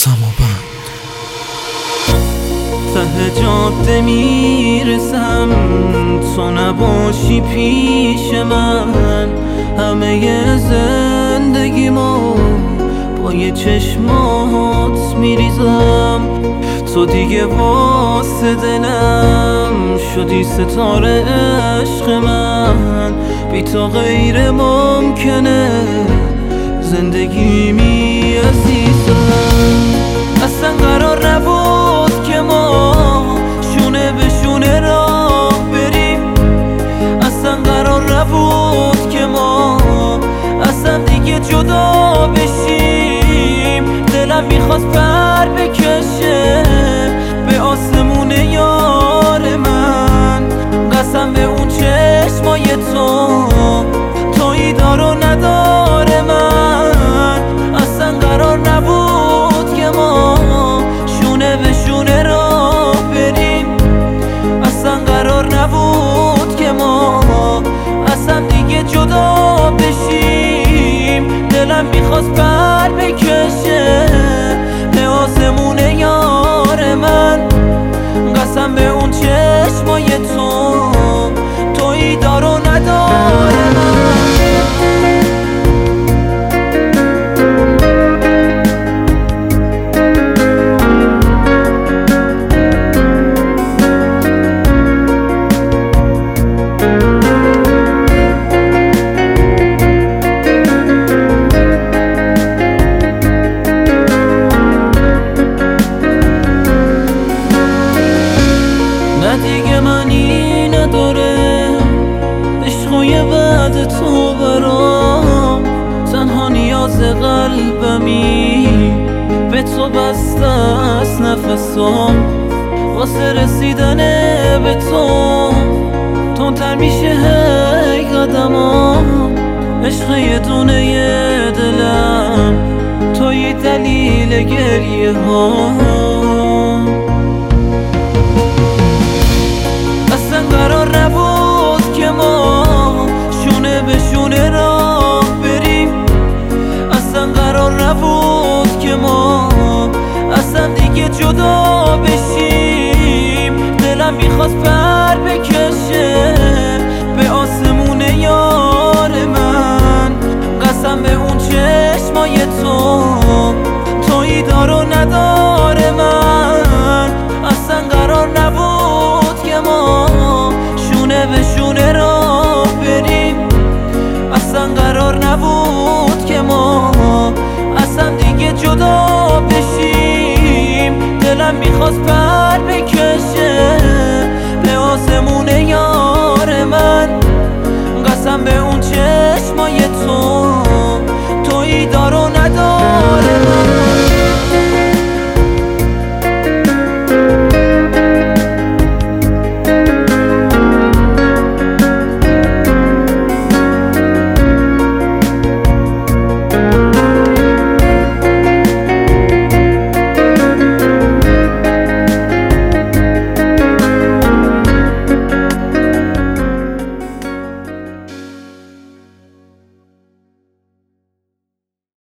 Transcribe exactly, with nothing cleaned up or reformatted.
سماوند. ته جاده میرسم تو نباشی پیش من، همه زندگیمو با یه چشمات میریزم. تو دیگه واسه دلم شدی ستاره عشق من، بی تو غیر ممکنه زندگیمی عزیزم. اصلا قرار نبود که ما شونه به شونه راه بریم، اصلا قرار نبود که ما اصلا دیگه جدا بشیم. دلم میخواست پر بکشه به آسمون یار من، قسم به اون چشمای تو تویی دار و نداره من. اصلا قرار نبود که ما شونه به شونه راه بریم، اصلا قرار نبود که ما اصلا دیگه جدا بشیم. دلم میخواست پر بکشه به آسمون یار من، قسم به اون چشمای تو تویی دار و نداره من. دیگه معنی نداره عشقای بعد تو برام، تنها نیاز قلبمی به تو بسته است نفسم. واسه رسیدن به تو تندتر میشه هی قدمام. عشق یه دونه یه دلم توی دلیل گریه ها. قرار نبود که ما شونه به شونه راه بریم، اصلا قرار نبود که ما اصلا دیگه جدا بشیم. دلم میخواست پر بکشه به آسمون یار من، قسم به اون چشمای تو تویی دار و نداره من. اصلا قرار نبود که ما شونه به شونه راه بریم، اصلا قرار نبود که ما اصلا دیگه جدا بشیم. دلم میخواست پر بکشه به آسمون یار من، قسم به اون چشمای تو تویی دار و